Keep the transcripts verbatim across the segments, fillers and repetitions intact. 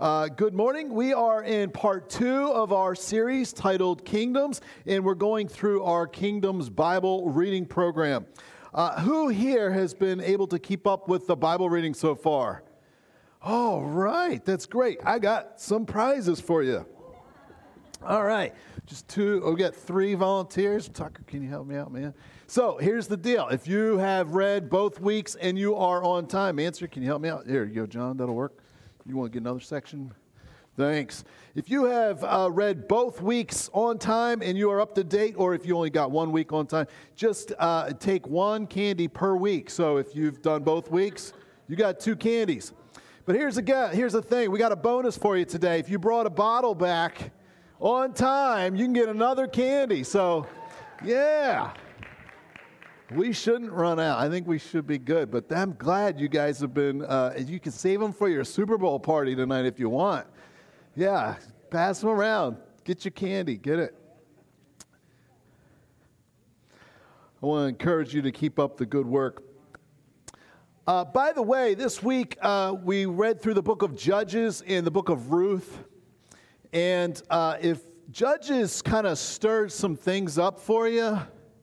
Uh, good morning. We are in part two of our series titled Kingdoms, and we're going through our Kingdoms Bible reading program. Uh, who here has been able to keep up with the Bible reading so far? All right, that's great. I got some prizes for you. All right, just two, we got three volunteers. Tucker, can you help me out, man? So here's the deal. If you have read both weeks and you are on time, answer, can you help me out? Here you go, John, that'll work. You want to get another section? Thanks. If you have uh, read both weeks on time and you are up to date, or if you only got one week on time, just uh, take one candy per week. So if you've done both weeks, you got two candies. But here's the, here's the thing. We got a bonus for you today. If you brought a bottle back on time, you can get another candy. So, yeah. We shouldn't run out. I think we should be good. But I'm glad you guys have been, uh, you can save them for your Super Bowl party tonight if you want. Yeah, pass them around. Get your candy. Get it. I want to encourage you to keep up the good work. Uh, by the way, this week uh, we read through the book of Judges and the book of Ruth. And uh, if Judges kind of stirred some things up for you,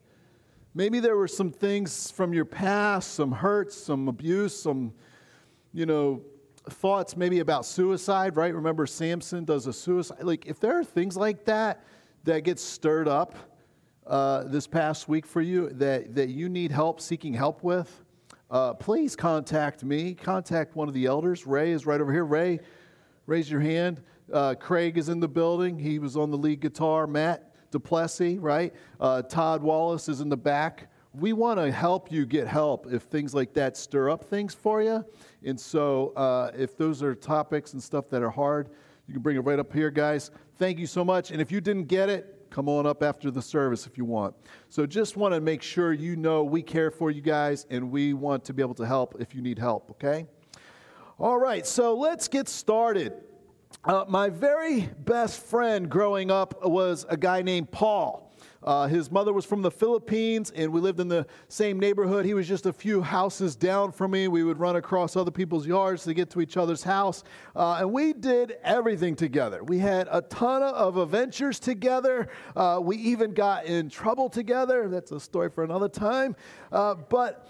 maybe there were some things from your past, some hurts, some abuse, some, you know, thoughts maybe about suicide, right? Remember Samson does a suicide. Like, if there are things like that that get stirred up uh, this past week for you that, that you need help, seeking help with, uh, please contact me. Contact one of the elders. Ray is right over here. Ray, raise your hand. Uh, Craig is in the building. He was on the lead guitar. Matt Duplessis, right? Uh, Todd Wallace is in the back. We want to help you get help if things like that stir up things for you. And so uh, if those are topics and stuff that are hard, you can bring it right up here, guys. Thank you so much. And if you didn't get it, come on up after the service if you want. So just want to make sure you know we care for you guys, and we want to be able to help if you need help, okay? All right, so let's get started. Uh, my very best friend growing up was a guy named Paul. Uh, his mother was from the Philippines, and we lived in the same neighborhood. He was just a few houses down from me. We would run across other people's yards to get to each other's house, uh, and we did everything together. We had a ton of adventures together. Uh, we even got in trouble together. That's a story for another time. Uh, but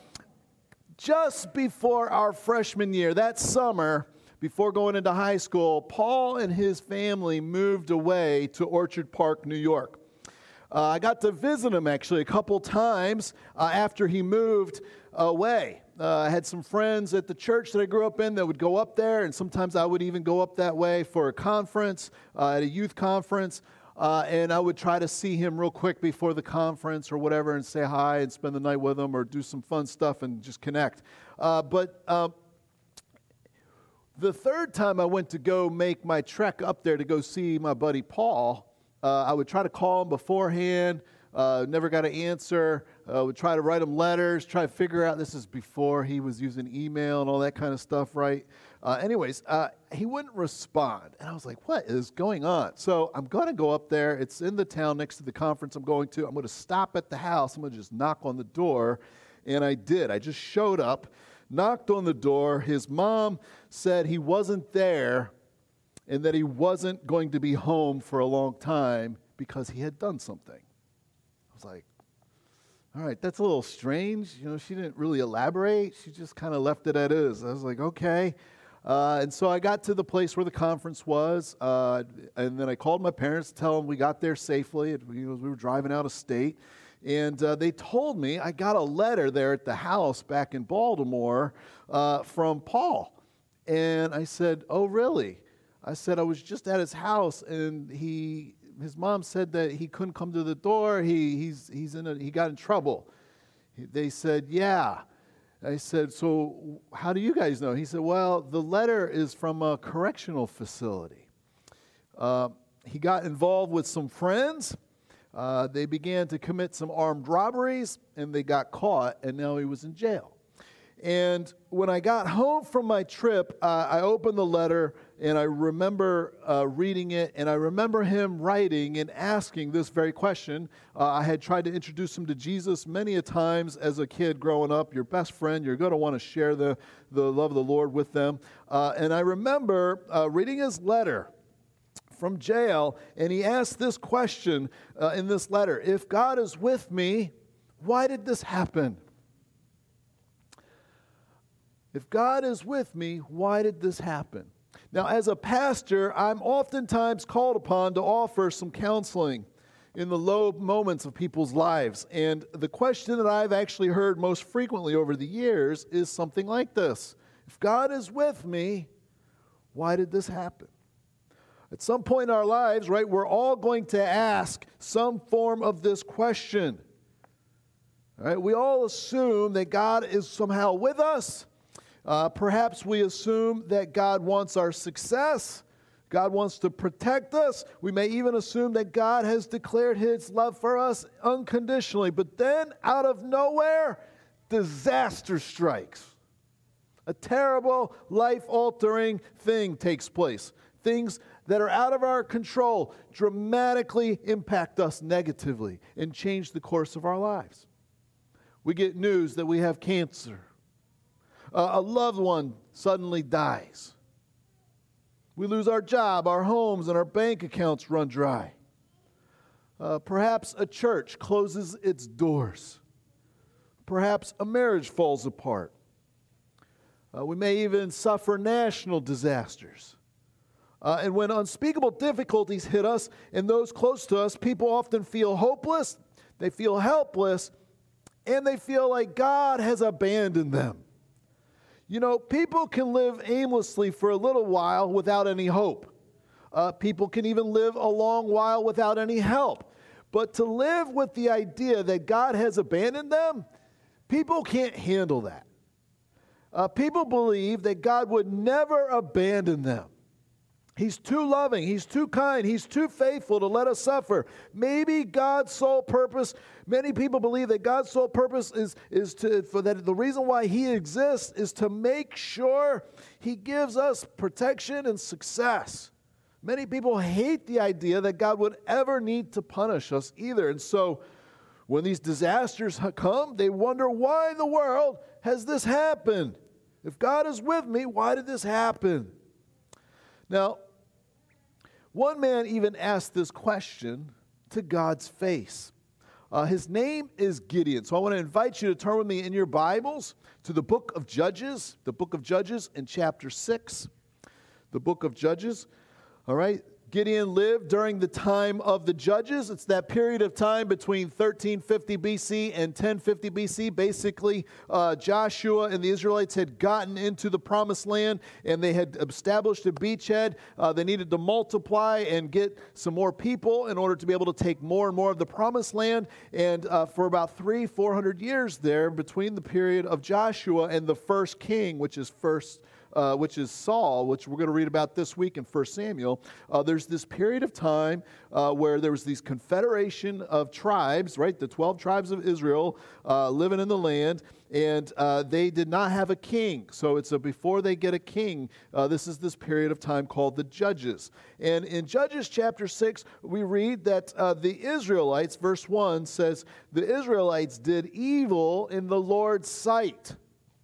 just before our freshman year, that summer, before going into high school, Paul and his family moved away to Orchard Park, New York. Uh, I got to visit him actually a couple times uh, after he moved away. Uh, I had some friends at the church that I grew up in that would go up there, and sometimes I would even go up that way for a conference, uh, at a youth conference, uh, and I would try to see him real quick before the conference or whatever and say hi and spend the night with him or do some fun stuff and just connect. Uh, but uh, The third time I went to go make my trek up there to go see my buddy Paul, uh, I would try to call him beforehand, uh, never got an answer, uh, would try to write him letters, try to figure out, this is before he was using email and all that kind of stuff, right? Uh, anyways, uh, he wouldn't respond, and I was like, what is going on? So I'm going to go up there. It's in the town next to the conference I'm going to. I'm going to stop at the house. I'm going to just knock on the door, and I did. I just showed up, knocked on the door. His mom said he wasn't there and that he wasn't going to be home for a long time because he had done something. I was like, all right, that's a little strange. You know, she didn't really elaborate. She just kind of left it as is. I was like, okay. Uh, and so I got to the place where the conference was, uh, and then I called my parents to tell them we got there safely. It, you know, we were driving out of state. And uh, they told me I got a letter there at the house back in Baltimore uh, from Paul. And I said, oh, really? I said, I was just at his house, and he, his mom said that he couldn't come to the door. He, he's, he's in a, he got in trouble. They said, yeah. I said, so how do you guys know? He said, well, the letter is from a correctional facility. Uh, he got involved with some friends. Uh, they began to commit some armed robberies, and they got caught, and now he was in jail. And when I got home from my trip, uh, I opened the letter, and I remember uh, reading it, and I remember him writing and asking this very question. Uh, I had tried to introduce him to Jesus many a times as a kid growing up. Your best friend, you're going to want to share the, the love of the Lord with them. Uh, and I remember uh, reading his letter from jail, and he asked this question uh, in this letter: if God is with me, why did this happen? If God is with me, why did this happen? Now, as a pastor, I'm oftentimes called upon to offer some counseling in the low moments of people's lives. And the question that I've actually heard most frequently over the years is something like this: if God is with me, why did this happen? At some point in our lives, right, we're all going to ask some form of this question. All right, we all assume that God is somehow with us. Uh, perhaps we assume that God wants our success. God wants to protect us. We may even assume that God has declared His love for us unconditionally. But then, out of nowhere, disaster strikes. A terrible, life-altering thing takes place. Things that are out of our control dramatically impact us negatively and change the course of our lives. We get news that we have cancer. Uh, a loved one suddenly dies. We lose our job, our homes, and our bank accounts run dry. Uh, perhaps a church closes its doors. Perhaps a marriage falls apart. Uh, we may even suffer national disasters. Uh, and when unspeakable difficulties hit us and those close to us, people often feel hopeless, they feel helpless, and they feel like God has abandoned them. You know, people can live aimlessly for a little while without any hope. Uh, people can even live a long while without any help. But to live with the idea that God has abandoned them, people can't handle that. Uh, people believe that God would never abandon them. He's too loving, He's too kind, He's too faithful to let us suffer. Maybe God's sole purpose, many people believe that God's sole purpose is, is to, for that the reason why He exists is to make sure He gives us protection and success. Many people hate the idea that God would ever need to punish us either. And so when these disasters come, they wonder, why in the world has this happened? If God is with me, why did this happen? Now, one man even asked this question to God's face. Uh, his name is Gideon. So I want to invite you to turn with me in your Bibles to the book of Judges, the book of Judges in chapter six. The book of Judges. All right. Gideon lived during the time of the Judges. It's that period of time between thirteen fifty B C and ten fifty B C. Basically, uh, Joshua and the Israelites had gotten into the Promised Land, and they had established a beachhead. Uh, they needed to multiply and get some more people in order to be able to take more and more of the Promised Land. And uh, for about three, four hundred years there, between the period of Joshua and the first king, which is first Uh, which is Saul, which we're going to read about this week in First Samuel, uh, there's this period of time uh, where there was these confederation of tribes, right, the twelve tribes of Israel uh, living in the land, and uh, they did not have a king. So it's a, before they get a king, uh, this is this period of time called the Judges. And in Judges chapter six, we read that uh, the Israelites, verse one says, the Israelites did evil in the Lord's sight.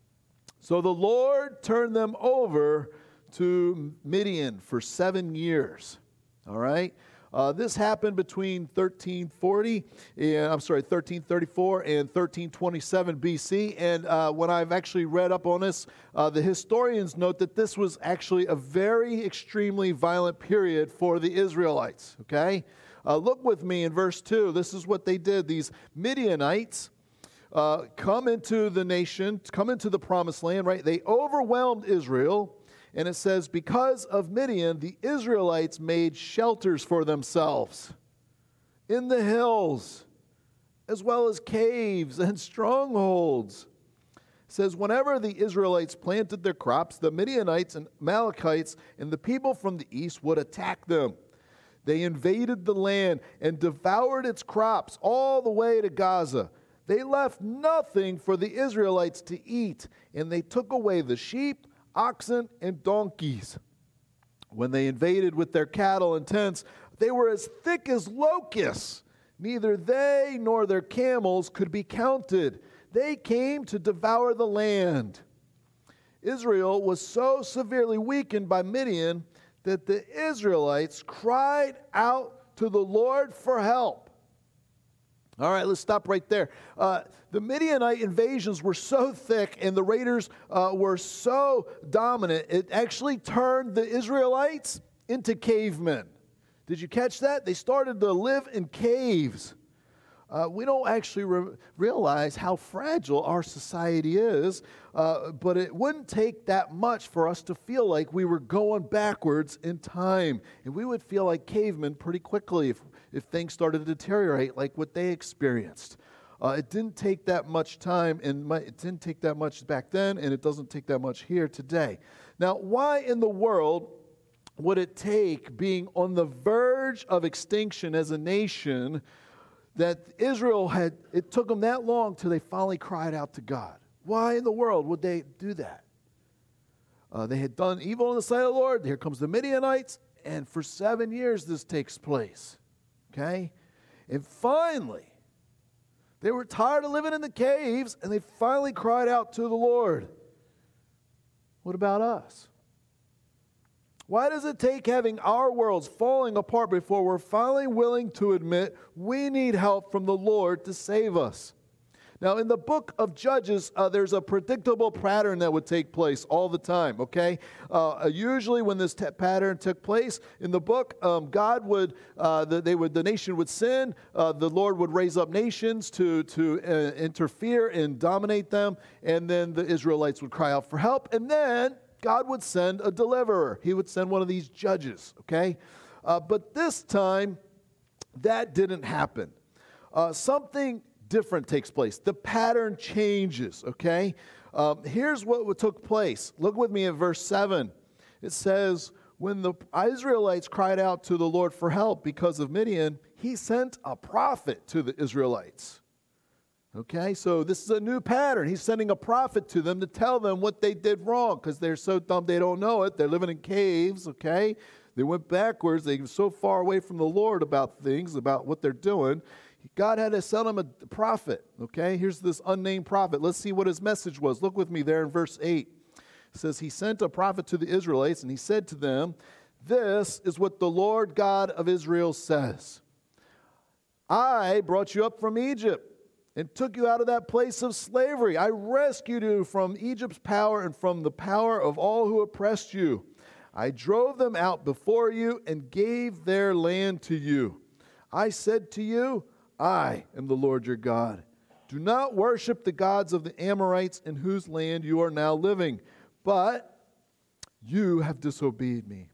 So the Lord turned them over to Midian for seven years. All right? Uh, this happened between thirteen forty, and, I'm sorry, thirteen thirty-four and thirteen twenty-seven B C. And uh, when I've actually read up on this, uh, the historians note that this was actually a very extremely violent period for the Israelites. Okay? Uh, look with me in verse two. This is what they did. These Midianites Uh, come into the nation, come into the Promised Land, right? They overwhelmed Israel, and it says, because of Midian, the Israelites made shelters for themselves in the hills, as well as caves and strongholds. It says, whenever the Israelites planted their crops, the Midianites and Amalekites and the people from the east would attack them. They invaded the land and devoured its crops all the way to Gaza. They left nothing for the Israelites to eat, and they took away the sheep, oxen, and donkeys. When they invaded with their cattle and tents, they were as thick as locusts. Neither they nor their camels could be counted. They came to devour the land. Israel was so severely weakened by Midian that the Israelites cried out to the Lord for help. All right, let's stop right there. Uh, the Midianite invasions were so thick and the raiders uh, were so dominant, it actually turned the Israelites into cavemen. Did you catch that? They started to live in caves. Uh, we don't actually re- realize how fragile our society is, uh, but it wouldn't take that much for us to feel like we were going backwards in time. And we would feel like cavemen pretty quickly if, if things started to deteriorate like what they experienced. Uh, it didn't take that much time, and my, it didn't take that much back then, and it doesn't take that much here today. Now, why in the world would it take being on the verge of extinction as a nation that Israel had, it took them that long till they finally cried out to God? Why in the world would they do that? Uh, they had done evil in the sight of the Lord. Here comes the Midianites, and for seven years this takes place. Okay? And finally, they were tired of living in the caves, and they finally cried out to the Lord. What about us? Why does it take having our worlds falling apart before we're finally willing to admit we need help from the Lord to save us? Now, in the book of Judges, uh, there's a predictable pattern that would take place all the time, okay? Uh, usually when this t- pattern took place in the book, um, God would, uh, the, they would, the nation would sin, uh, the Lord would raise up nations to, to uh, interfere and dominate them, and then the Israelites would cry out for help, and then God would send a deliverer. He would send one of these judges, okay? Uh, but this time, that didn't happen. Uh, something different takes place. The pattern changes, okay? Um, here's what took place. Look with me at verse seven. It says, when the Israelites cried out to the Lord for help because of Midian, he sent a prophet to the Israelites. Okay, so this is a new pattern. He's sending a prophet to them to tell them what they did wrong because they're so dumb they don't know it. They're living in caves, okay? They went backwards. They were so far away from the Lord about things, about what they're doing. God had to send them a prophet, okay? Here's this unnamed prophet. Let's see what his message was. Look with me there in verse eight. It says, he sent a prophet to the Israelites, and he said to them, this is what the Lord God of Israel says. I brought you up from Egypt and took you out of that place of slavery. I rescued you from Egypt's power and from the power of all who oppressed you. I drove them out before you and gave their land to you. I said to you, I am the Lord your God. Do not worship the gods of the Amorites in whose land you are now living, but you have disobeyed me.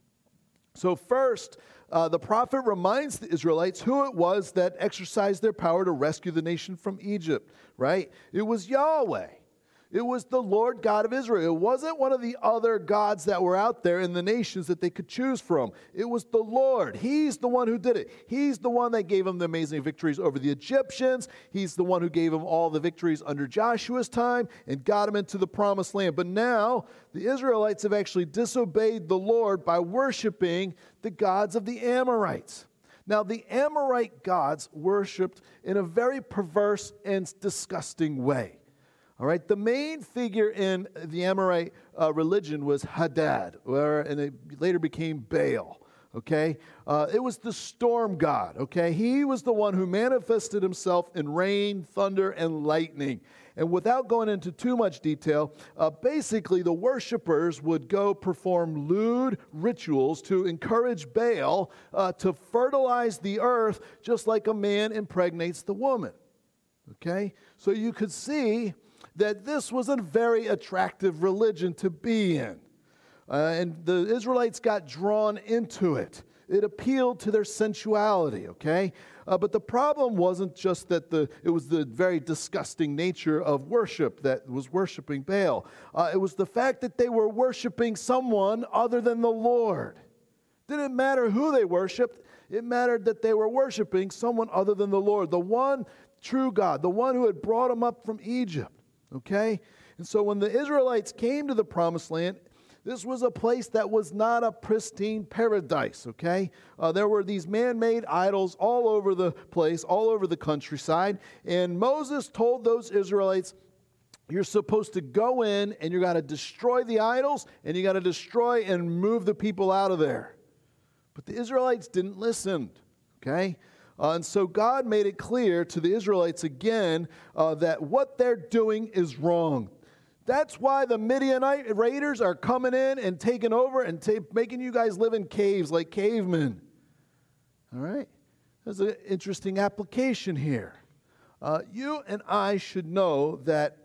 So first, uh, the prophet reminds the Israelites who it was that exercised their power to rescue the nation from Egypt, right? It was Yahweh. It was the Lord God of Israel. It wasn't one of the other gods that were out there in the nations that they could choose from. It was the Lord. He's the one who did it. He's the one that gave them the amazing victories over the Egyptians. He's the one who gave them all the victories under Joshua's time and got them into the promised land. But now the Israelites have actually disobeyed the Lord by worshiping the gods of the Amorites. Now, the Amorite gods worshiped in a very perverse and disgusting way. All right, the main figure in the Amorite uh, religion was Hadad, where, and it later became Baal, okay? Uh, it was the storm god, okay? He was the one who manifested himself in rain, thunder, and lightning. And without going into too much detail, uh, basically the worshipers would go perform lewd rituals to encourage Baal uh, to fertilize the earth just like a man impregnates the woman, okay? So you could see that this was a very attractive religion to be in. Uh, and the Israelites got drawn into it. It appealed to their sensuality, okay? Uh, but the problem wasn't just that the it was the very disgusting nature of worship that was worshiping Baal. Uh, it was the fact that they were worshiping someone other than the Lord. Didn't matter who they worshiped. It mattered that they were worshiping someone other than the Lord, the one true God, the one who had brought them up from Egypt, okay? And so when the Israelites came to the promised land, this was a place that was not a pristine paradise, okay? Uh, there were these man-made idols all over the place, all over the countryside. And Moses told those Israelites, you're supposed to go in and you got to destroy the idols and you got to destroy and move the people out of there. But the Israelites didn't listen, okay? Uh, and so God made it clear to the Israelites again uh, that what they're doing is wrong. That's why the Midianite raiders are coming in and taking over and ta- making you guys live in caves like cavemen. All right? There's an interesting application here. Uh, you and I should know that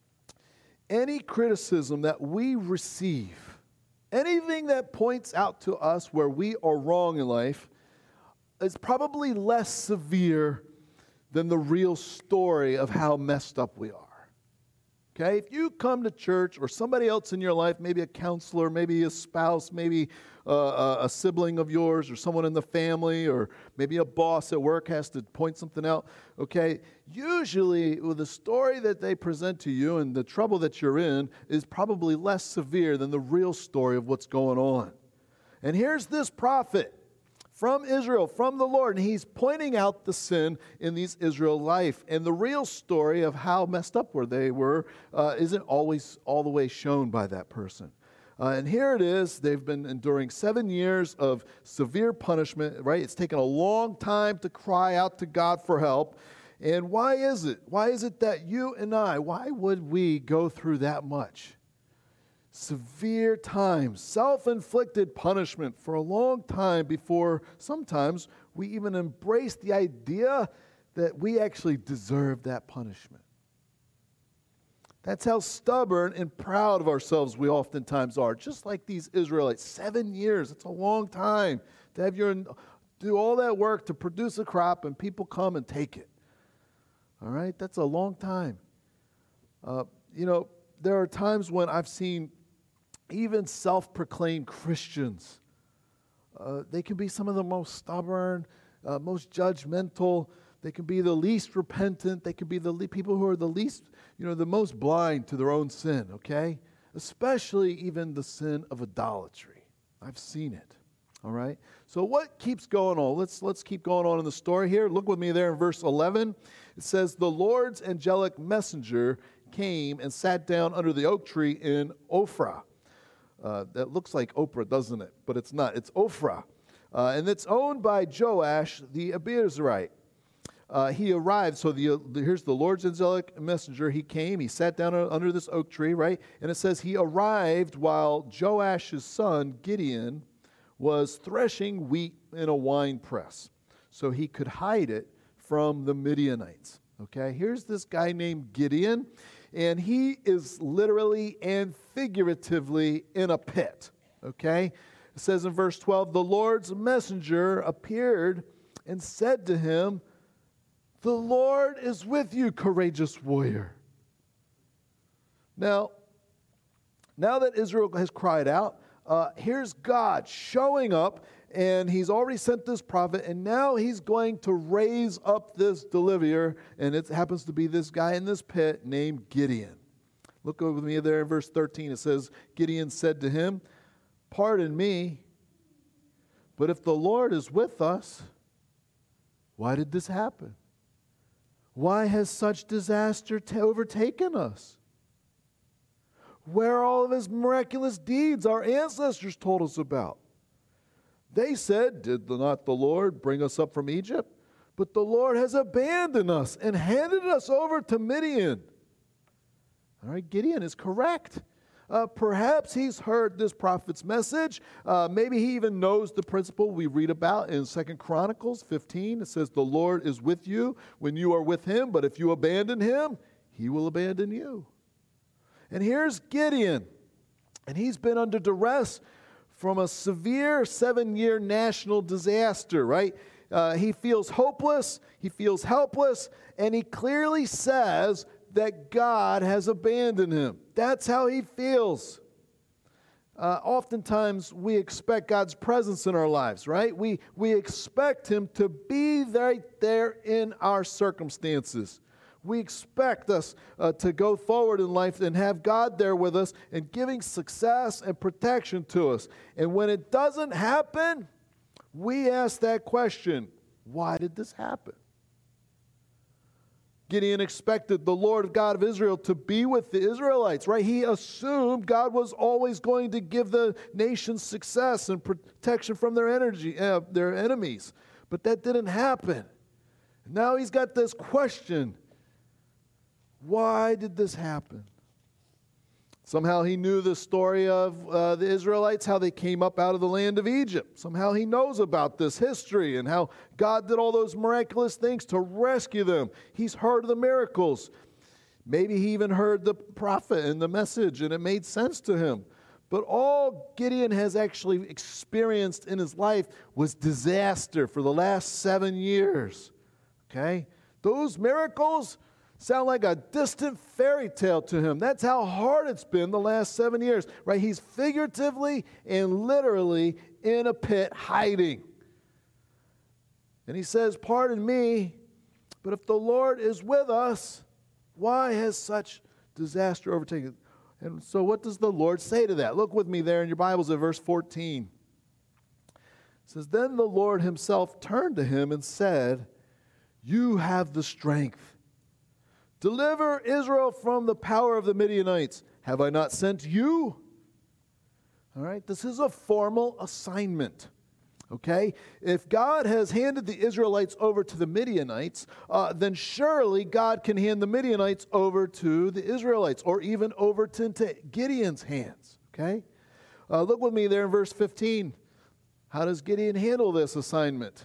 any criticism that we receive, anything that points out to us where we are wrong in life, is probably less severe than the real story of how messed up we are. Okay, if you come to church or somebody else in your life, maybe a counselor, maybe a spouse, maybe uh, a sibling of yours or someone in the family or maybe a boss at work has to point something out, okay, usually well, the story that they present to you and the trouble that you're in is probably less severe than the real story of what's going on. And here's this prophet from Israel, from the Lord, and he's pointing out the sin in these Israel life. And the real story of how messed up where they were uh, isn't always all the way shown by that person. Uh, and here it is. They've been enduring seven years of severe punishment, right? It's taken a long time to cry out to God for help. And why is it? Why is it that you and I, why would we go through that much? Severe times, self-inflicted punishment for a long time before sometimes we even embrace the idea that we actually deserve that punishment. That's how stubborn and proud of ourselves we oftentimes are, just like these Israelites. Seven years, it's a long time to have your do all that work to produce a crop and people come and take it. All right, that's a long time. Uh, you know, there are times when I've seen even self-proclaimed Christians, uh, they can be some of the most stubborn, uh, most judgmental. They can be the least repentant. They can be the le- people who are the least, you know, the most blind to their own sin, okay? Especially even the sin of idolatry. I've seen it, all right? So what keeps going on? Let's, let's keep going on in the story here. Look with me there in verse eleven. It says, the Lord's angelic messenger came and sat down under the oak tree in Ophrah. Uh, that looks like Oprah, doesn't it? But it's not. It's Ophrah. Uh, and it's owned by Joash the Abiezrite. Uh, he arrived, so the, the here's the Lord's angelic messenger. He came, he sat down under this oak tree, right? And it says he arrived while Joash's son, Gideon, was threshing wheat in a wine press, so he could hide it from the Midianites. Okay, here's this guy named Gideon, and he is literally and figuratively in a pit, okay? It says in verse twelve, the Lord's messenger appeared and said to him, the Lord is with you, courageous warrior. Now, now that Israel has cried out, uh, here's God showing up, and he's already sent this prophet, and now he's going to raise up this deliverer, and it happens to be this guy in this pit named Gideon. Look over with me there in verse thirteen. It says, Gideon said to him, pardon me, but if the Lord is with us, why did this happen? Why has such disaster t- overtaken us? Where are all of his miraculous deeds our ancestors told us about? They said, did not the Lord bring us up from Egypt? But the Lord has abandoned us and handed us over to Midian. All right, Gideon is correct. Uh, perhaps he's heard this prophet's message. Uh, maybe he even knows the principle we read about in Second Chronicles fifteen. It says, the Lord is with you when you are with him, but if you abandon him, he will abandon you. And here's Gideon, and he's been under duress from a severe seven-year national disaster, right? Uh, he feels hopeless, he feels helpless, and he clearly says that God has abandoned him. That's how he feels. uh, oftentimes we expect God's presence in our lives, right? We, we expect Him to be right there in our circumstances. We expect us uh, to go forward in life and have God there with us and giving success and protection to us. And when it doesn't happen, we ask that question, why did this happen? Gideon expected the Lord God of Israel to be with the Israelites, right? He assumed God was always going to give the nation success and protection from their energy, uh, their enemies. But that didn't happen. Now he's got this question. Why did this happen? Somehow he knew the story of uh, the Israelites, how they came up out of the land of Egypt. Somehow he knows about this history and how God did all those miraculous things to rescue them. He's heard of the miracles. Maybe he even heard the prophet and the message, and it made sense to him. But all Gideon has actually experienced in his life was disaster for the last seven years. Okay? Those miracles sound like a distant fairy tale to him. That's how hard it's been the last seven years, right? He's figuratively and literally in a pit hiding. And he says, pardon me, but if the Lord is with us, why has such disaster overtaken? And so what does the Lord say to that? Look with me there in your Bibles at verse fourteen. It says, then the Lord himself turned to him and said, you have the strength. Deliver Israel from the power of the Midianites. Have I not sent you? All right, this is a formal assignment. Okay? If God has handed the Israelites over to the Midianites, uh, then surely God can hand the Midianites over to the Israelites, or even over to, to Gideon's hands. Okay? Uh, look with me there in verse fifteen. How does Gideon handle this assignment?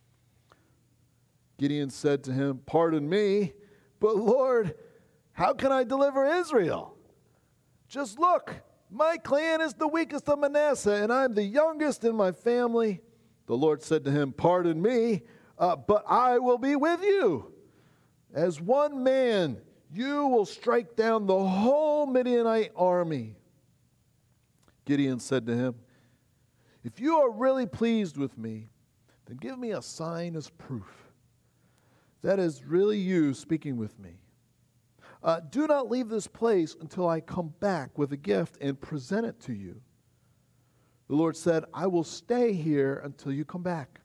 Gideon said to him, pardon me, but Lord, how can I deliver Israel? Just look, my clan is the weakest of Manasseh, and I'm the youngest in my family. The Lord said to him, pardon me, uh, but I will be with you. As one man, you will strike down the whole Midianite army. Gideon said to him, if you are really pleased with me, then give me a sign as proof. That is really you speaking with me. Uh, do not leave this place until I come back with a gift and present it to you. The Lord said, I will stay here until you come back.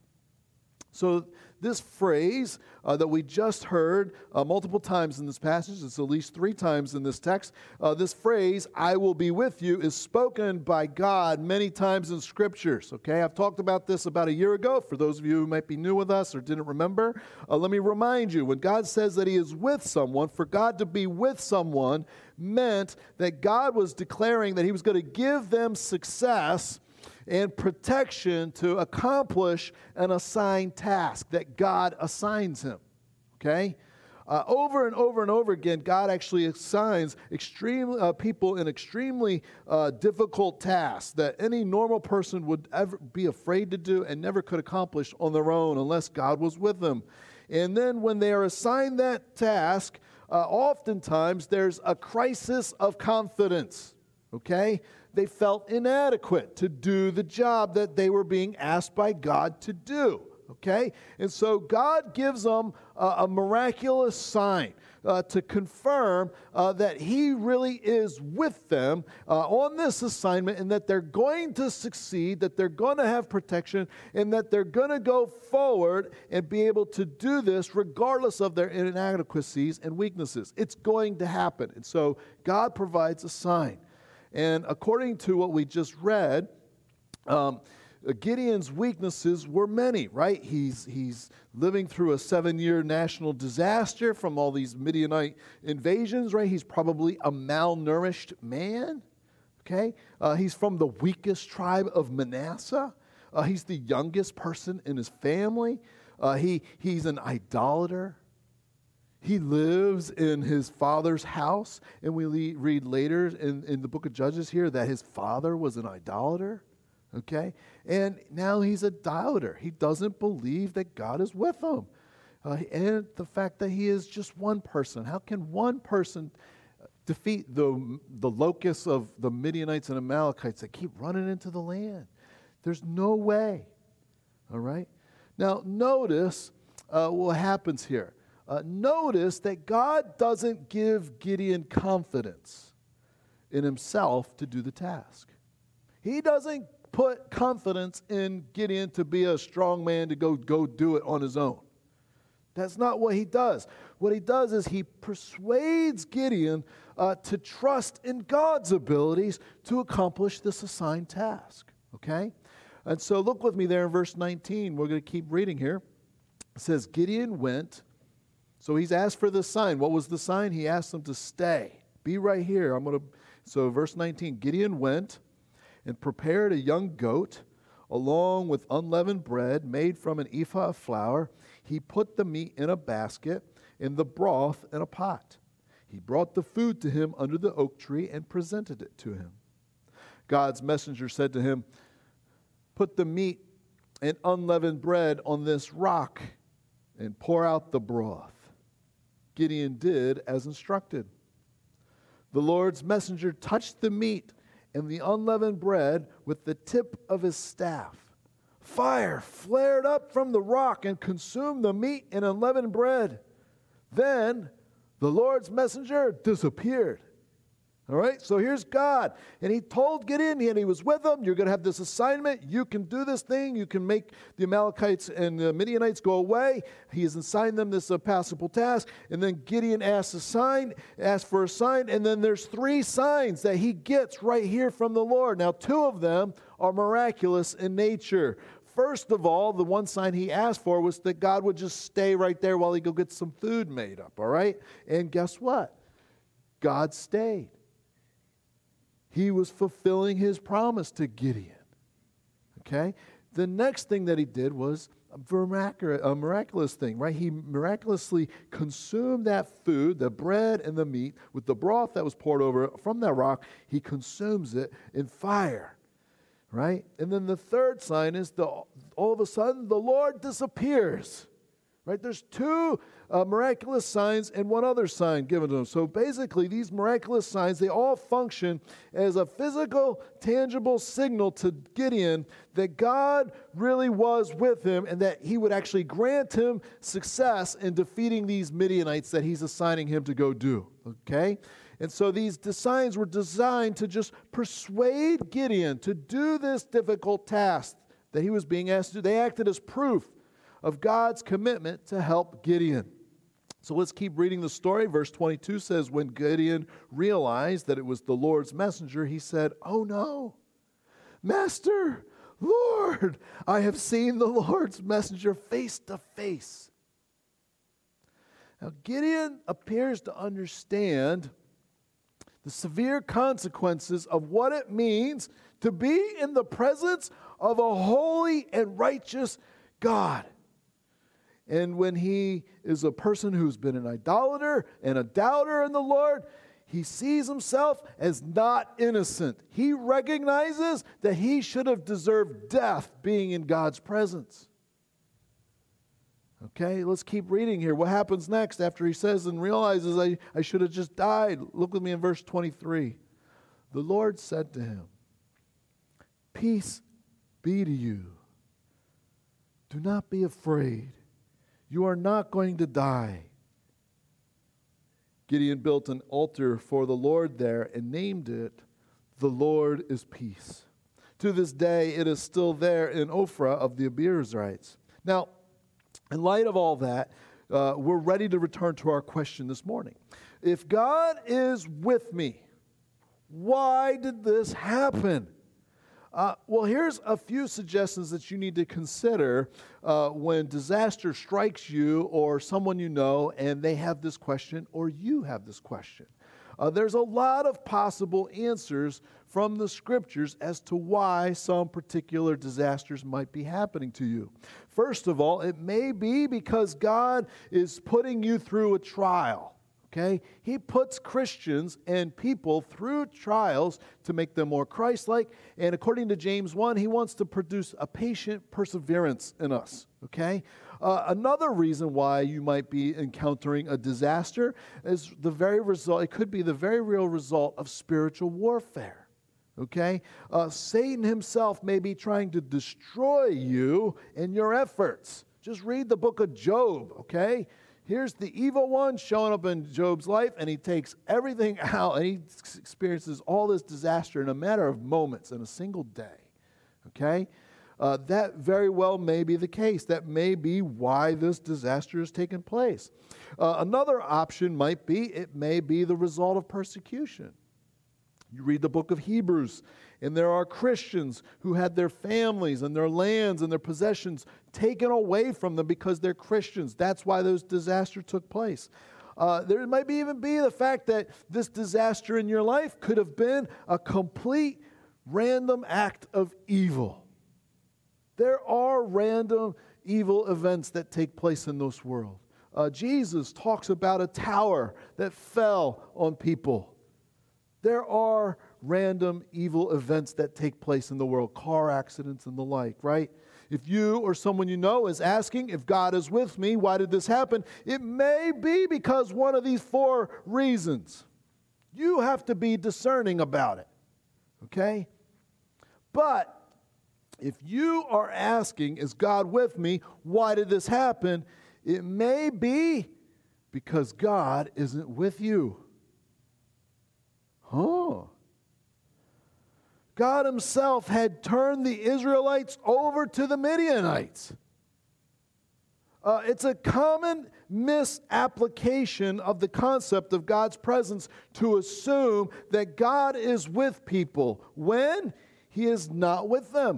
So this phrase uh, that we just heard uh, multiple times in this passage, it's at least three times in this text, uh, this phrase, I will be with you, is spoken by God many times in Scriptures. Okay, I've talked about this about a year ago. For those of you who might be new with us or didn't remember, uh, let me remind you, when God says that He is with someone, for God to be with someone meant that God was declaring that He was going to give them success and protection to accomplish an assigned task that God assigns him, okay? Uh, over and over and over again, God actually assigns extreme uh, people in extremely uh, difficult tasks that any normal person would ever be afraid to do and never could accomplish on their own unless God was with them. And then when they are assigned that task, uh, oftentimes there's a crisis of confidence, okay? They felt inadequate to do the job that they were being asked by God to do, okay? And so God gives them a, a miraculous sign uh, to confirm uh, that He really is with them uh, on this assignment, and that they're going to succeed, that they're going to have protection, and that they're going to go forward and be able to do this regardless of their inadequacies and weaknesses. It's going to happen. And so God provides a sign. And according to what we just read, um, Gideon's weaknesses were many, right? He's, he's living through a seven-year national disaster from all these Midianite invasions, right? He's probably a malnourished man, okay? Uh, he's from the weakest tribe of Manasseh. Uh, he's the youngest person in his family. Uh, he, he's an idolater. He lives in his father's house, and we le- read later in, in the book of Judges here that his father was an idolater, okay? And now he's a doubter. He doesn't believe that God is with him. Uh, and the fact that he is just one person. How can one person defeat the, the locusts of the Midianites and Amalekites that keep running into the land. There's no way. All right? Now, notice uh, what happens here. Uh, notice that God doesn't give Gideon confidence in himself to do the task. He doesn't put confidence in Gideon to be a strong man to go, go do it on his own. That's not what he does. What he does is he persuades Gideon uh, to trust in God's abilities to accomplish this assigned task. Okay? And so look with me there in verse nineteen. We're going to keep reading here. It says, Gideon went. So he's asked for the sign. What was the sign? He asked them to stay. Be right here. I'm going to. So verse nineteen, Gideon went and prepared a young goat along with unleavened bread made from an ephah of flour. He put the meat in a basket and the broth in a pot. He brought the food to him under the oak tree and presented it to him. God's messenger said to him, put the meat and unleavened bread on this rock and pour out the broth. Gideon did as instructed. The Lord's messenger touched the meat and the unleavened bread with the tip of his staff. Fire flared up from the rock and consumed the meat and unleavened bread. Then the Lord's messenger disappeared. All right, so here's God. And he told Gideon, and he was with him, you're going to have this assignment. You can do this thing. You can make the Amalekites and the Midianites go away. He has assigned them this impossible task. And then Gideon asks a sign, asks for a sign. And then there's three signs that he gets right here from the Lord. Now, two of them are miraculous in nature. First of all, the one sign he asked for was that God would just stay right there while he go get some food made up, all right? And guess what? God stayed. He was fulfilling his promise to Gideon. Okay? The next thing that he did was a miraculous thing, right? He miraculously consumed that food, the bread and the meat, with the broth that was poured over from that rock. He consumes it in fire, right? And then the third sign is the, all of a sudden the Lord disappears, right? There's two uh, miraculous signs and one other sign given to them. So basically, these miraculous signs, they all function as a physical, tangible signal to Gideon that God really was with him and that he would actually grant him success in defeating these Midianites that he's assigning him to go do. Okay? And so these signs were designed to just persuade Gideon to do this difficult task that he was being asked to do. They acted as proof of God's commitment to help Gideon. So let's keep reading the story. Verse twenty-two says, when Gideon realized that it was the Lord's messenger, he said, oh no, Master, Lord, I have seen the Lord's messenger face to face. Now Gideon appears to understand the severe consequences of what it means to be in the presence of a holy and righteous God. And when he is a person who's been an idolater and a doubter in the Lord, he sees himself as not innocent. He recognizes that he should have deserved death being in God's presence. Okay, let's keep reading here. What happens next after he says and realizes I, I should have just died? Look with me in verse twenty-three. The Lord said to him, peace be to you. Do not be afraid. You are not going to die. Gideon built an altar for the Lord there and named it, The Lord is Peace. To this day, it is still there in Ophrah of the Abiezrites. Now, in light of all that, uh, we're ready to return to our question this morning. If God is with me, why did this happen? Uh, well, here's a few suggestions that you need to consider uh, when disaster strikes you or someone you know and they have this question or you have this question. Uh, there's a lot of possible answers from the scriptures as to why some particular disasters might be happening to you. First of all, it may be because God is putting you through a trial. Okay? He puts Christians and people through trials to make them more Christ-like. And according to James one, he wants to produce a patient perseverance in us. Okay? Uh, another reason why you might be encountering a disaster is the very result, it could be the very real result of spiritual warfare. Okay? Uh, Satan himself may be trying to destroy you and your efforts. Just read the book of Job, okay? Here's the evil one showing up in Job's life, and he takes everything out, and he experiences all this disaster in a matter of moments, in a single day. Okay? Uh, that very well may be the case. That may be why this disaster has taken place. Uh, another option might be, it may be the result of persecution. You read the book of Hebrews, and there are Christians who had their families and their lands and their possessions taken away from them because they're Christians. That's why those disasters took place. Uh, there might be even be the fact that this disaster in your life could have been a complete random act of evil. There are random evil events that take place in this world. Uh, Jesus talks about a tower that fell on people. There are random evil events that take place in the world, car accidents and the like, right? If you or someone you know is asking, if God is with me, why did this happen? It may be because one of these four reasons. You have to be discerning about it, okay? But if you are asking, is God with me? Why did this happen? It may be because God isn't with you. Huh. God himself had turned the Israelites over to the Midianites. Uh, it's a common misapplication of the concept of God's presence to assume that God is with people when he is not with them.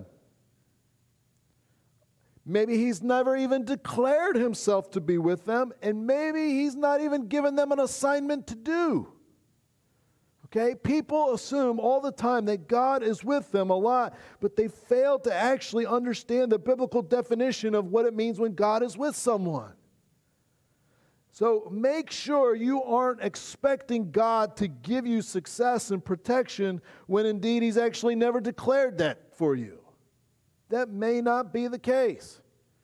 Maybe he's never even declared himself to be with them, and maybe he's not even given them an assignment to do. Okay, people assume all the time that God is with them a lot, but they fail to actually understand the biblical definition of what it means when God is with someone. So make sure you aren't expecting God to give you success and protection when indeed he's actually never declared that for you. That may not be the case.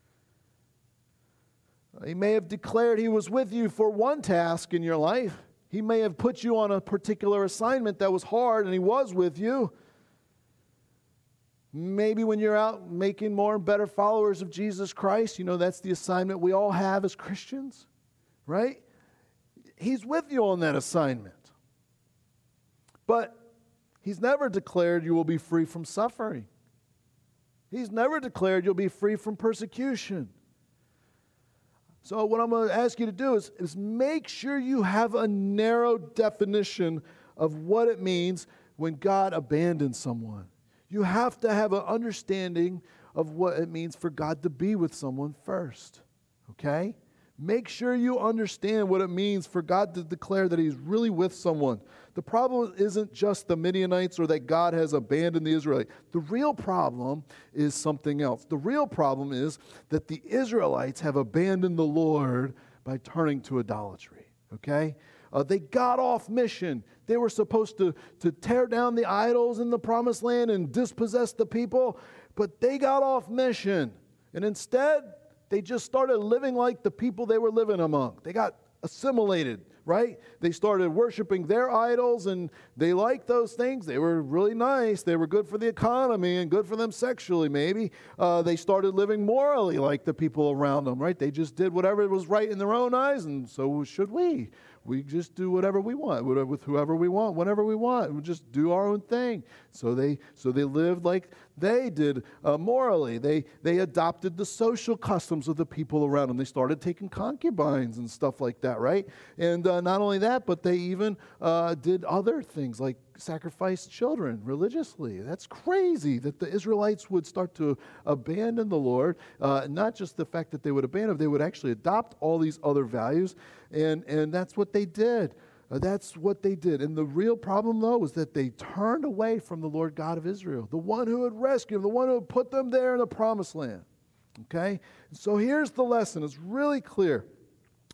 He may have declared he was with you for one task in your life. He may have put you on a particular assignment that was hard, and he was with you. Maybe when you're out making more and better followers of Jesus Christ, you know, that's the assignment we all have as Christians, right? He's with you on that assignment. But he's never declared you will be free from suffering. He's never declared you'll be free from persecution. So what I'm going to ask you to do is, is make sure you have a narrow definition of what it means when God abandons someone. You have to have an understanding of what it means for God to be with someone first. Okay? Make sure you understand what it means for God to declare that he's really with someone. The problem isn't just the Midianites or that God has abandoned the Israelites. The real problem is something else. The real problem is that the Israelites have abandoned the Lord by turning to idolatry. Okay? Uh, they got off mission. They were supposed to, to tear down the idols in the promised land and dispossess the people, but they got off mission. And instead, they just started living like the people they were living among. They got assimilated, right? They started worshiping their idols, and they liked those things. They were really nice. They were good for the economy and good for them sexually, maybe. Uh, they started living morally like the people around them, right? They just did whatever was right in their own eyes, and so should we. We just do whatever we want, with whoever we want, whenever we want. We just do our own thing. So they so they lived like they did uh, morally. They they adopted the social customs of the people around them. They started taking concubines and stuff like that, right? And uh, not only that, but they even uh, did other things like sacrifice children religiously. That's crazy that the Israelites would start to abandon the Lord. Uh, not just the fact that they would abandon, they would actually adopt all these other values. And, and that's what they did. Uh, that's what they did. And the real problem, though, was that they turned away from the Lord God of Israel, the one who had rescued them, the one who had put them there in the promised land. Okay? So here's the lesson. It's really clear.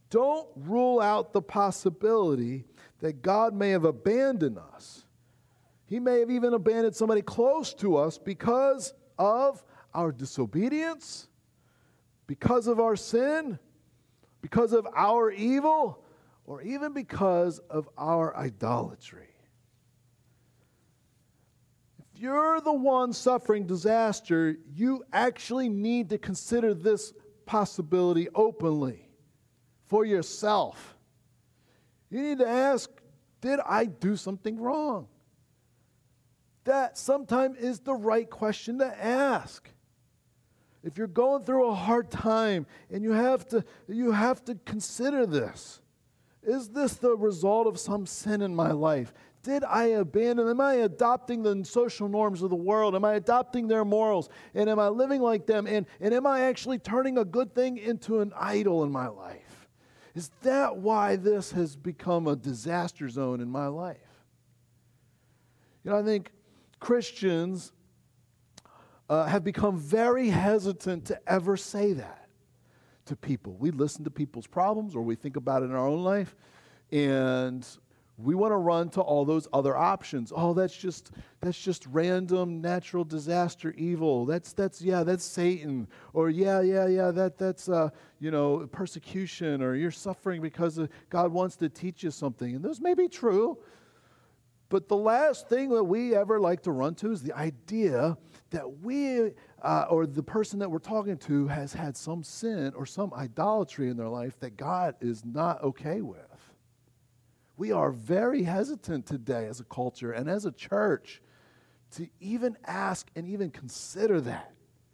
don't rule out the possibility that God may have abandoned us. He may have even abandoned somebody close to us because of our disobedience, because of our sin, because of our evil, or even because of our idolatry. If you're the one suffering disaster, you actually need to consider this possibility openly for yourself. You need to ask, did I do something wrong? That sometimes is the right question to ask. If you're going through a hard time and you have to, you have to consider this. Is this the result of some sin in my life? Did I abandon? Am I adopting the social norms of the world? Am I adopting their morals? And am I living like them? And, and am I actually turning a good thing into an idol in my life? Is that why this has become a disaster zone in my life? You know, I think Christians uh, have become very hesitant to ever say that to people. We listen to people's problems or we think about it in our own life, and we want to run to all those other options. Oh, that's just that's just random natural disaster evil. That's that's yeah, that's Satan. Or yeah, yeah, yeah, that that's uh, you know, persecution, or you're suffering because of, God wants to teach you something. And those may be true. But the last thing that we ever like to run to is the idea that we, uh, or the person that we're talking to, has had some sin or some idolatry in their life that God is not okay with. We are very hesitant today as a culture and as a church to even ask and even consider that.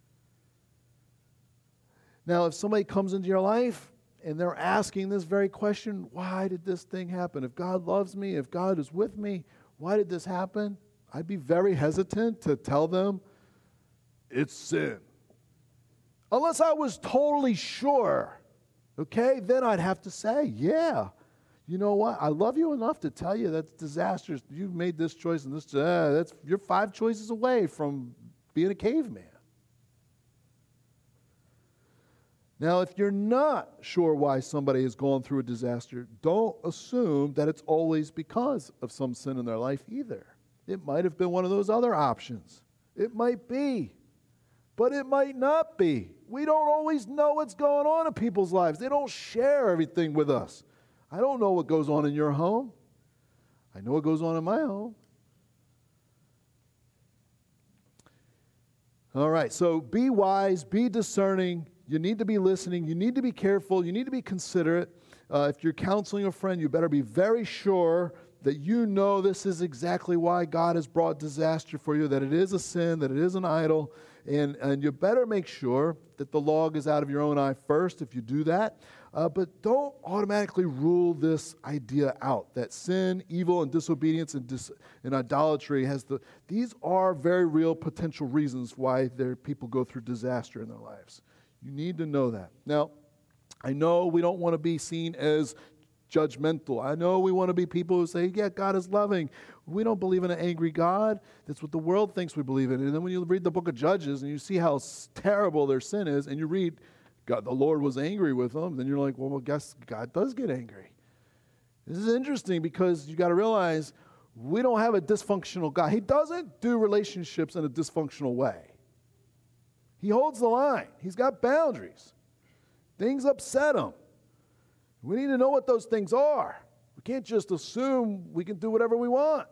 Now, if somebody comes into your life and they're asking this very question, why did this thing happen? If God loves me, if God is with me, why did this happen? I'd be very hesitant to tell them it's sin. Unless I was totally sure, okay? Then I'd have to say, yeah, you know what? I love you enough to tell you that's disastrous. You made this choice and this, uh, that's, you're five choices away from being a caveman. Now, if you're not sure why somebody is going through a disaster, don't assume that it's always because of some sin in their life either. It might have been one of those other options. It might be, but it might not be. We don't always know what's going on in people's lives. They don't share everything with us. I don't know what goes on in your home. I know what goes on in my home. All right, so be wise, be discerning. You need to be listening. You need to be careful. You need to be considerate. Uh, if you're counseling a friend, you better be very sure that you know this is exactly why God has brought disaster for you, that it is a sin, that it is an idol, and, and you better make sure that the log is out of your own eye first if you do that. Uh, but don't automatically rule this idea out, that sin, evil, and disobedience and, dis- and idolatry has the, these are very real potential reasons why there, people go through disaster in their lives. You need to know that. Now, I know we don't want to be seen as judgmental. I know we want to be people who say, yeah, God is loving. We don't believe in an angry God. That's what the world thinks we believe in. And then when you read the book of Judges and you see how terrible their sin is, and you read, God, the Lord was angry with them, then you're like, well, I guess God does get angry. This is interesting because you got to realize we don't have a dysfunctional God. He doesn't do relationships in a dysfunctional way. He holds the line. He's got boundaries. Things upset him. We need to know what those things are. We can't just assume we can do whatever we want.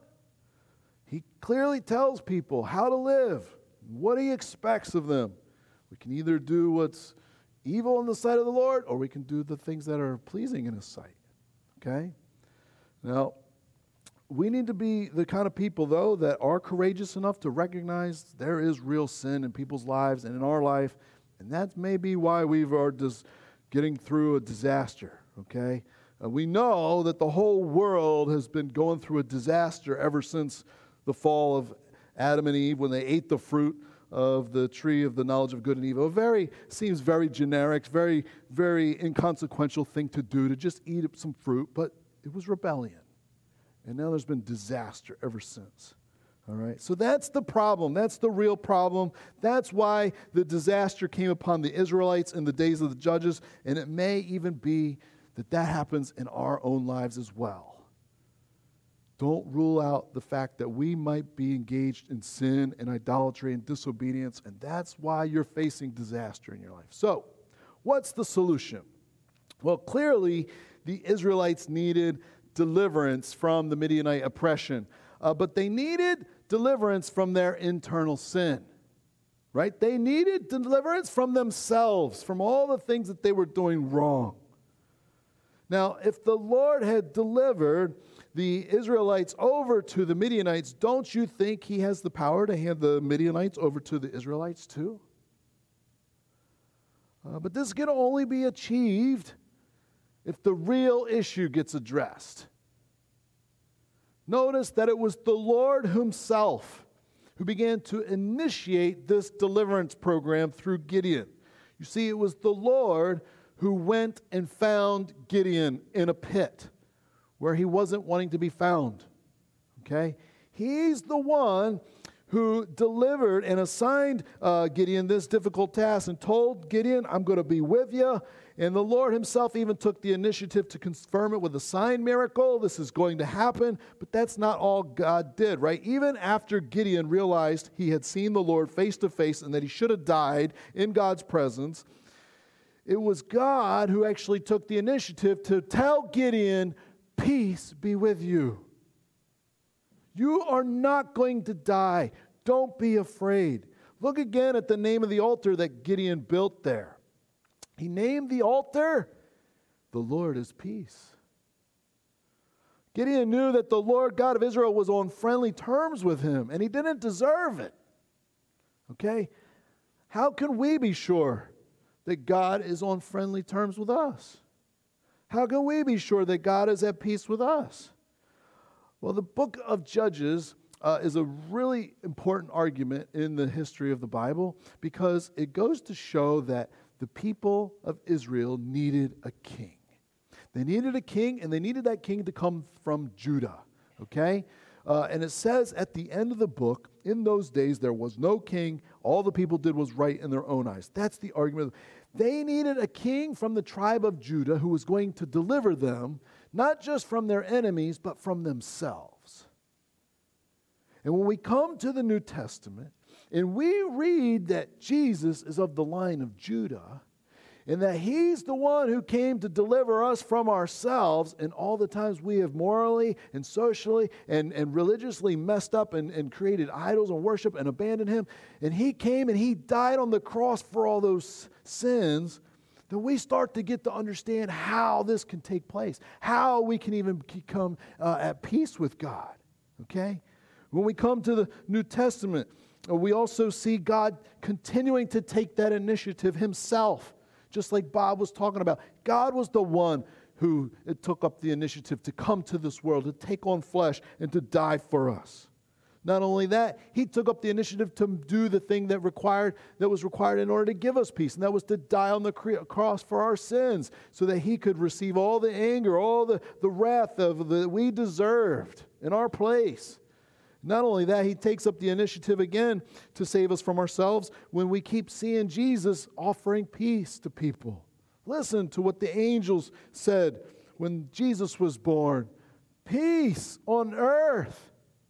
He clearly tells people how to live, what he expects of them. We can either do what's evil in the sight of the Lord, or we can do the things that are pleasing in his sight. Okay? Now, we need to be the kind of people, though, that are courageous enough to recognize there is real sin in people's lives and in our life, and that may be why we are just getting through a disaster, okay? Uh, we know that the whole world has been going through a disaster ever since the fall of Adam and Eve when they ate the fruit of the tree of the knowledge of good and evil. A very, seems very generic, very, very inconsequential thing to do, to just eat some fruit, but it was rebellion. And now there's been disaster ever since. All right? So that's the problem. That's the real problem. That's why the disaster came upon the Israelites in the days of the Judges, and it may even be that that happens in our own lives as well. Don't rule out the fact that we might be engaged in sin and idolatry and disobedience, and that's why you're facing disaster in your life. So, what's the solution? Well, clearly, the Israelites needed deliverance from the Midianite oppression, uh, but they needed deliverance from their internal sin, right? They needed deliverance from themselves, from all the things that they were doing wrong. Now, if the Lord had delivered the Israelites over to the Midianites, don't you think he has the power to hand the Midianites over to the Israelites too? Uh, but this can only be achieved if the real issue gets addressed. Notice that it was the Lord himself who began to initiate this deliverance program through Gideon. You see, it was the Lord who went and found Gideon in a pit where he wasn't wanting to be found. Okay? He's the one who delivered and assigned uh, Gideon this difficult task and told Gideon, I'm going to be with you. And the Lord himself even took the initiative to confirm it with a sign miracle. This is going to happen. But that's not all God did, right? Even after Gideon realized he had seen the Lord face to face and that he should have died in God's presence, it was God who actually took the initiative to tell Gideon, peace be with you. You are not going to die. Don't be afraid. Look again at the name of the altar that Gideon built there. He named the altar, the Lord is peace. Gideon knew that the Lord God of Israel was on friendly terms with him, and he didn't deserve it. Okay? How can we be sure that God is on friendly terms with us? How can we be sure that God is at peace with us? Well, the book of Judges uh, is a really important argument in the history of the Bible because it goes to show that the people of Israel needed a king. They needed a king, and they needed that king to come from Judah, okay? Uh, and it says at the end of the book, in those days there was no king. All the people did was right in their own eyes. That's the argument. They needed a king from the tribe of Judah who was going to deliver them, not just from their enemies, but from themselves. And when we come to the New Testament, and we read that Jesus is of the line of Judah, and that he's the one who came to deliver us from ourselves and all the times we have morally and socially and, and religiously messed up and, and created idols and worship and abandoned him. And he came and he died on the cross for all those sins. Then we start to get to understand how this can take place, how we can even become uh, at peace with God. Okay? When we come to the New Testament, we also see God continuing to take that initiative himself. Just like Bob was talking about, God was the one who took up the initiative to come to this world, to take on flesh, and to die for us. Not only that, he took up the initiative to do the thing that required that was required in order to give us peace, and that was to die on the cross for our sins, so that he could receive all the anger, all the, the wrath of that we deserved in our place. Not only that, he takes up the initiative again to save us from ourselves when we keep seeing Jesus offering peace to people. Listen to what the angels said when Jesus was born. Peace on earth.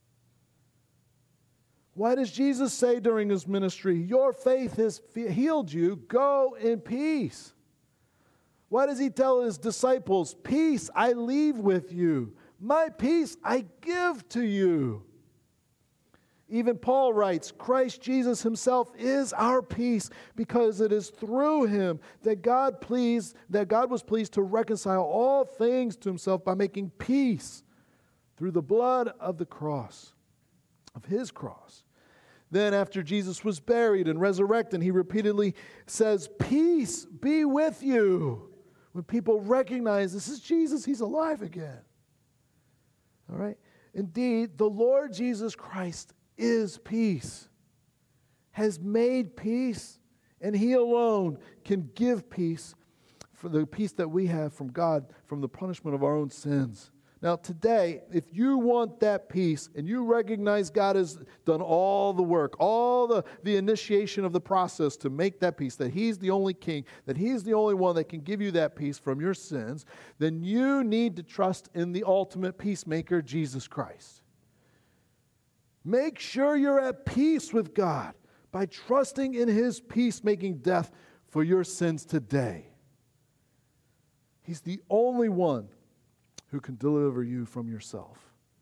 Why does Jesus say during his ministry, your faith has healed you, go in peace? Why does he tell his disciples, peace I leave with you, my peace I give to you? Even Paul writes, Christ Jesus himself is our peace because it is through him that God pleased, that God was pleased to reconcile all things to himself by making peace through the blood of the cross, of his cross. Then after Jesus was buried and resurrected, he repeatedly says, peace be with you. When people recognize this is Jesus, he's alive again. All right? Indeed, the Lord Jesus Christ is peace, has made peace, and he alone can give peace for the peace that we have from God, from the punishment of our own sins. Now, today, if you want that peace and you recognize God has done all the work, all the, the initiation of the process to make that peace, that He's the only King, that He's the only one that can give you that peace from your sins, then you need to trust in the ultimate peacemaker, Jesus Christ. Make sure you're at peace with God by trusting in His peacemaking death for your sins today. He's the only one who can deliver you from yourself.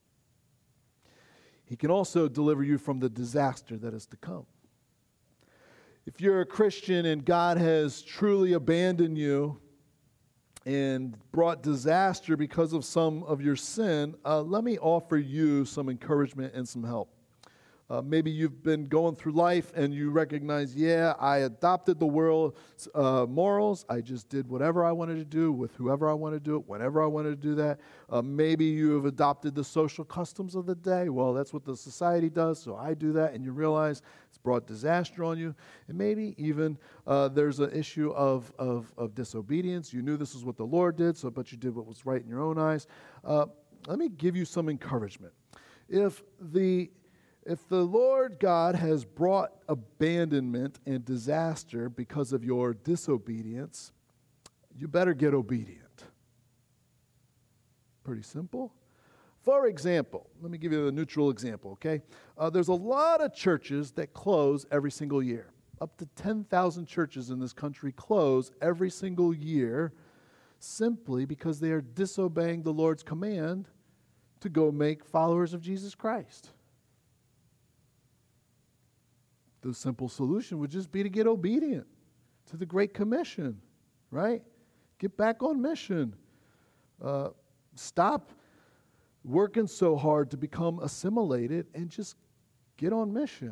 He can also deliver you from the disaster that is to come. If you're a Christian and God has truly abandoned you and brought disaster because of some of your sin, uh, let me offer you some encouragement and some help. Uh, maybe you've been going through life and you recognize, yeah, I adopted the world's uh, morals. I just did whatever I wanted to do with whoever I wanted to do it, whenever I wanted to do that. Uh, maybe you have adopted the social customs of the day. Well, that's what the society does, so I do that. And you realize it's brought disaster on you. And maybe even uh, there's an issue of, of, of disobedience. You knew this is what the Lord did, so but you did what was right in your own eyes. Uh, let me give you some encouragement. If the If the Lord God has brought abandonment and disaster because of your disobedience, you better get obedient. Pretty simple. For example, let me give you a neutral example, okay? Uh, there's a lot of churches that close every single year. Up to ten thousand churches in this country close every single year simply because they are disobeying the Lord's command to go make followers of Jesus Christ. The simple solution would just be to get obedient to the Great Commission, right? Get back on mission. Uh, stop working so hard to become assimilated and just get on mission.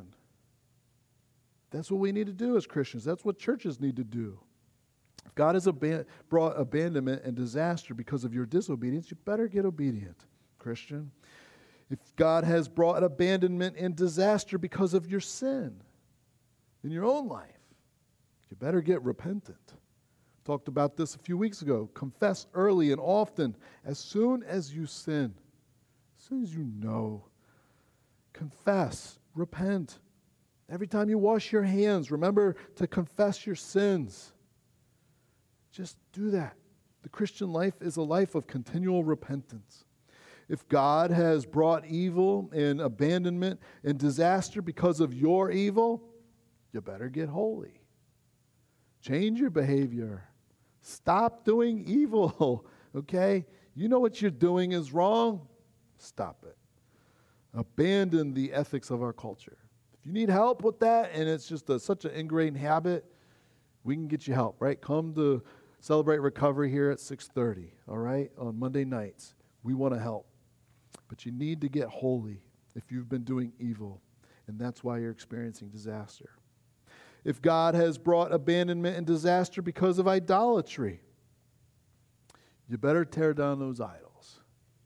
That's what we need to do as Christians. That's what churches need to do. If God has aban- brought abandonment and disaster because of your disobedience, you better get obedient, Christian. If God has brought abandonment and disaster because of your sin in your own life, you better get repentant. Talked about this a few weeks ago. Confess early and often as soon as you sin, as soon as you know. Confess, repent. Every time you wash your hands, remember to confess your sins. Just do that. The Christian life is a life of continual repentance. If God has brought evil and abandonment and disaster because of your evil, you better get holy. Change your behavior. Stop doing evil, okay? You know what you're doing is wrong. Stop it. Abandon the ethics of our culture. If you need help with that and it's just a, such an ingrained habit, we can get you help, right? Come to Celebrate Recovery here at six thirty, all right, on Monday nights. We want to help. But you need to get holy if you've been doing evil, and that's why you're experiencing disaster. If God has brought abandonment and disaster because of idolatry, you better tear down those idols.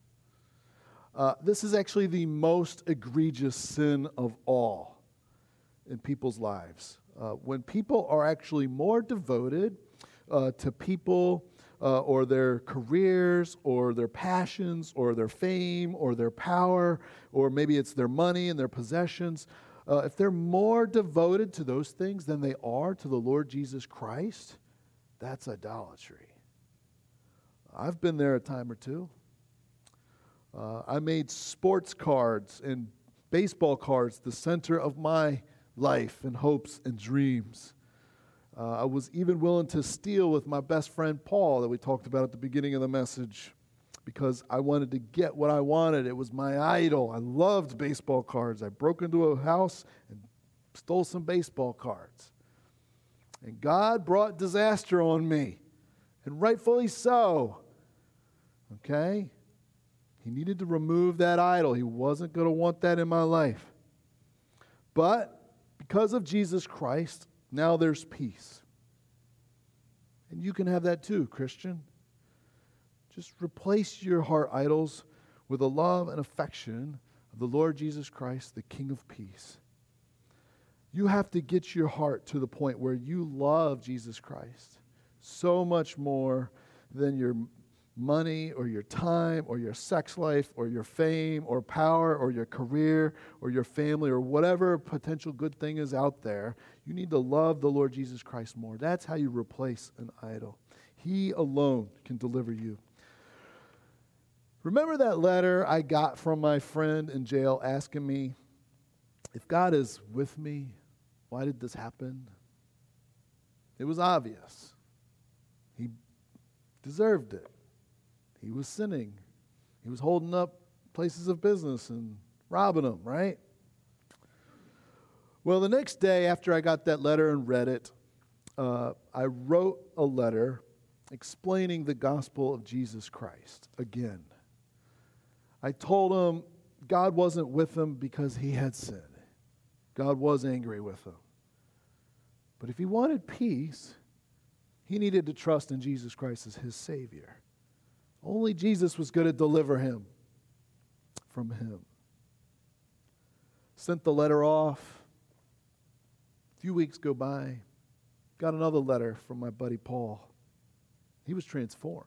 Uh, this is actually the most egregious sin of all in people's lives. Uh, when people are actually more devoted uh, to people uh, or their careers or their passions or their fame or their power, or maybe it's their money and their possessions, Uh, if they're more devoted to those things than they are to the Lord Jesus Christ, that's idolatry. I've been there a time or two. Uh, I made sports cards and baseball cards the center of my life and hopes and dreams. Uh, I was even willing to steal with my best friend Paul that we talked about at the beginning of the message, because I wanted to get what I wanted. It was my idol. I loved baseball cards. I broke into a house and stole some baseball cards. And God brought disaster on me, and rightfully so. Okay? He needed to remove that idol. He wasn't going to want that in my life. But because of Jesus Christ, now there's peace. And you can have that too, Christian. Just replace your heart idols with the love and affection of the Lord Jesus Christ, the King of Peace. You have to get your heart to the point where you love Jesus Christ so much more than your money or your time or your sex life or your fame or power or your career or your family or whatever potential good thing is out there, you need to love the Lord Jesus Christ more. That's how you replace an idol. He alone can deliver you. Remember that letter I got from my friend in jail asking me, if God is with me, why did this happen? It was obvious. He deserved it. He was sinning. He was holding up places of business and robbing them, right? Well, the next day after I got that letter and read it, uh, I wrote a letter explaining the gospel of Jesus Christ again. I told him God wasn't with him because he had sinned. God was angry with him. But if he wanted peace, he needed to trust in Jesus Christ as his Savior. Only Jesus was going to deliver him from him. Sent the letter off. A few weeks go by. Got another letter from my buddy Paul. He was transformed.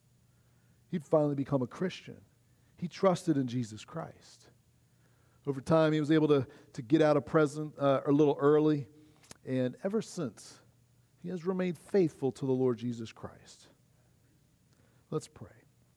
He'd finally become a Christian. He trusted in Jesus Christ. Over time, he was able to, to get out of prison uh, a little early. And ever since, he has remained faithful to the Lord Jesus Christ. Let's pray.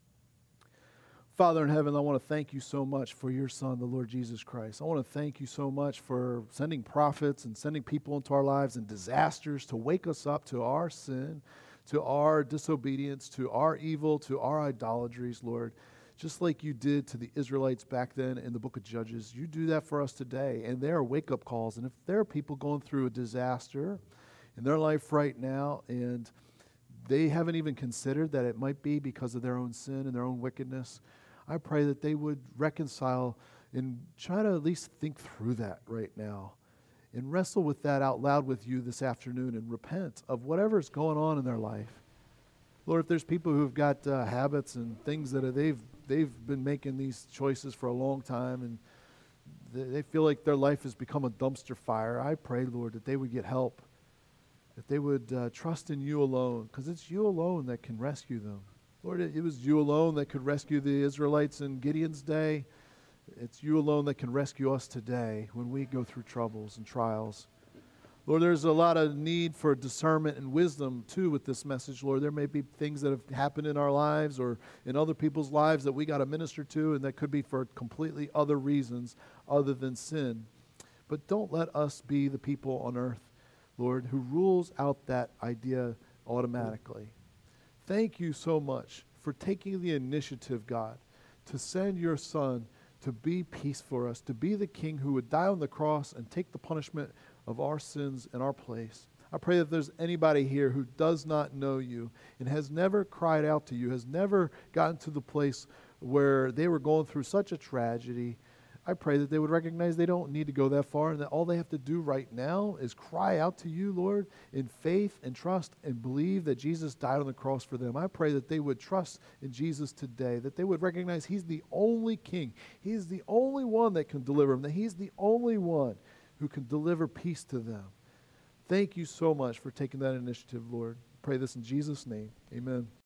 Father in heaven, I want to thank you so much for your Son, the Lord Jesus Christ. I want to thank you so much for sending prophets and sending people into our lives and disasters to wake us up to our sin, to our disobedience, to our evil, to our idolatries, Lord. Just like you did to the Israelites back then in the book of Judges, you do that for us today. And there are wake-up calls. And if there are people going through a disaster in their life right now, and they haven't even considered that it might be because of their own sin and their own wickedness, I pray that they would reconcile and try to at least think through that right now and wrestle with that out loud with you this afternoon and repent of whatever's going on in their life. Lord, if there's people who've got uh, habits and things that are, they've they've been making these choices for a long time and they, they feel like their life has become a dumpster fire, I pray, Lord, that they would get help, that they would uh, trust in you alone, because it's you alone that can rescue them. Lord, it, it was you alone that could rescue the Israelites in Gideon's day. It's you alone that can rescue us today when we go through troubles and trials. Lord, there's a lot of need for discernment and wisdom, too, with this message, Lord. There may be things that have happened in our lives or in other people's lives that we got to minister to, and that could be for completely other reasons other than sin. But don't let us be the people on earth, Lord, who rules out that idea automatically. Thank you so much for taking the initiative, God, to send your Son to be peace for us, to be the King who would die on the cross and take the punishment of our sins in our place. I pray that if there's anybody here who does not know you and has never cried out to you, has never gotten to the place where they were going through such a tragedy, I pray that they would recognize they don't need to go that far and that all they have to do right now is cry out to you, Lord, in faith and trust and believe that Jesus died on the cross for them. I pray that they would trust in Jesus today, that they would recognize he's the only King. He's the only one that can deliver them, that he's the only one who can deliver peace to them. Thank you so much for taking that initiative, Lord. Pray this in Jesus' name. Amen.